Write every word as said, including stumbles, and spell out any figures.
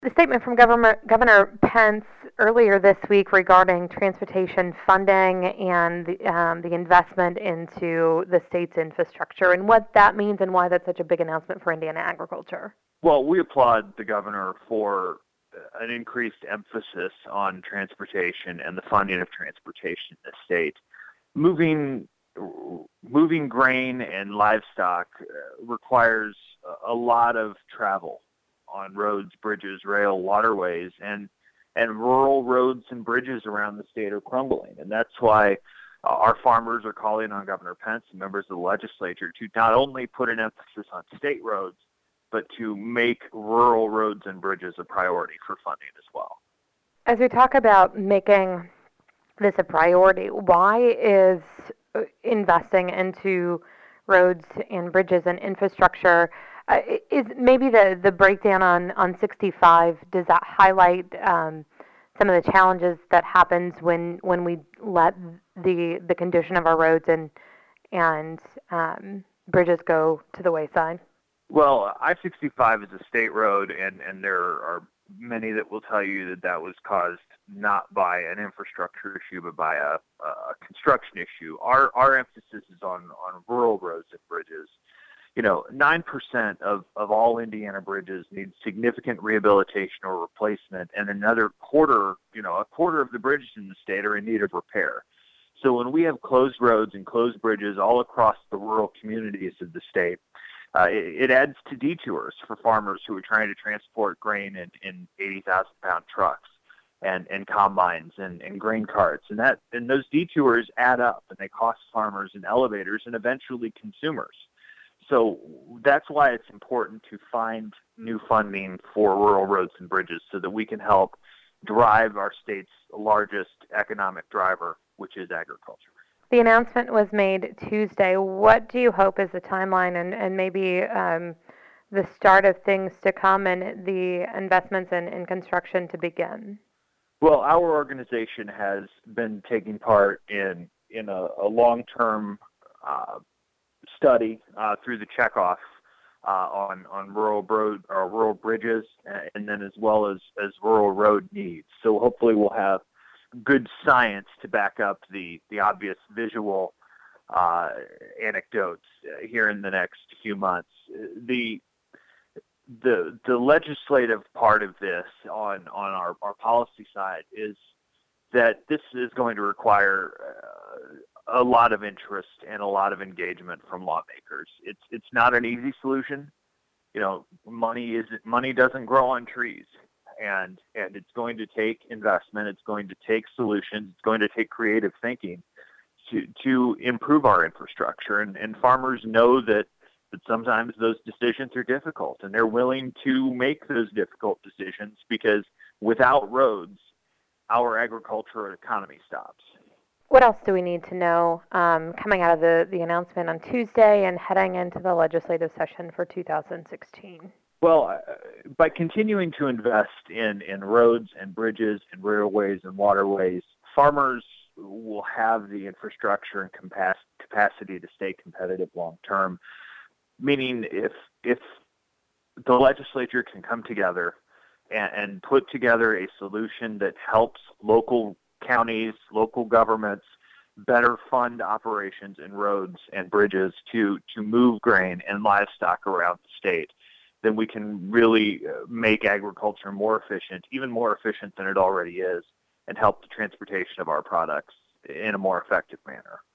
The statement from Governor, Governor Pence earlier this week regarding transportation funding and the, um, the investment into the state's infrastructure and what that means and why that's such a big announcement for Indiana agriculture. Well, we applaud the governor for an increased emphasis on transportation and the funding of transportation in the state. Moving moving grain and livestock requires a lot of travel on roads, bridges, rail, waterways, and and rural roads and bridges around the state are crumbling. And that's why uh, our farmers are calling on Governor Pence and members of the legislature to not only put an emphasis on state roads, but to make rural roads and bridges a priority for funding as well. As we talk about making this a priority, why is investing into roads and bridges and infrastructure, uh, is maybe the, the breakdown on, on sixty-five, does that highlight um, some of the challenges that happens when, when we let the the condition of our roads and, and um, bridges go to the wayside? Well, I sixty-five is a state road, and, and there are many that will tell you that that was caused not by an infrastructure issue, but by a, a construction issue. Our our emphasis is on, on rural roads and bridges. You know, nine percent of, of all Indiana bridges need significant rehabilitation or replacement, and another quarter, you know, a quarter of the bridges in the state are in need of repair. So when we have closed roads and closed bridges all across the rural communities of the state, Uh, it, it adds to detours for farmers who are trying to transport grain in, in eighty thousand pound trucks and, and combines and, and grain carts. And that and those detours add up, and they cost farmers and elevators and eventually consumers. So that's why it's important to find new funding for rural roads and bridges so that we can help drive our state's largest economic driver, which is agriculture. The announcement was made Tuesday. What do you hope is the timeline and, and maybe um, the start of things to come and the investments in, in construction to begin? Well, our organization has been taking part in, in a, a long-term uh, study uh, through the checkoff uh, on, on rural, road, or rural bridges and then as well as, as rural road needs. So hopefully we'll have good science to back up the, the obvious visual uh, anecdotes here in the next few months. The the the legislative part of this on, on our, our policy side is that this is going to require uh, a lot of interest and a lot of engagement from lawmakers. It's it's not an easy solution. You know, money is money doesn't grow on trees. And and it's going to take investment. It's going to take solutions. It's going to take creative thinking to to improve our infrastructure. And, and farmers know that, that sometimes those decisions are difficult, and they're willing to make those difficult decisions because without roads, our agricultural economy stops. What else do we need to know um, coming out of the, the announcement on Tuesday and heading into the legislative session for two thousand sixteen? Well, uh, by continuing to invest in, in roads and bridges and railways and waterways, farmers will have the infrastructure and capac- capacity to stay competitive long term. Meaning, if if the legislature can come together and, and put together a solution that helps local counties, local governments better fund operations in roads and bridges to to move grain and livestock around the state, then we can really make agriculture more efficient, even more efficient than it already is, and help the transportation of our products in a more effective manner.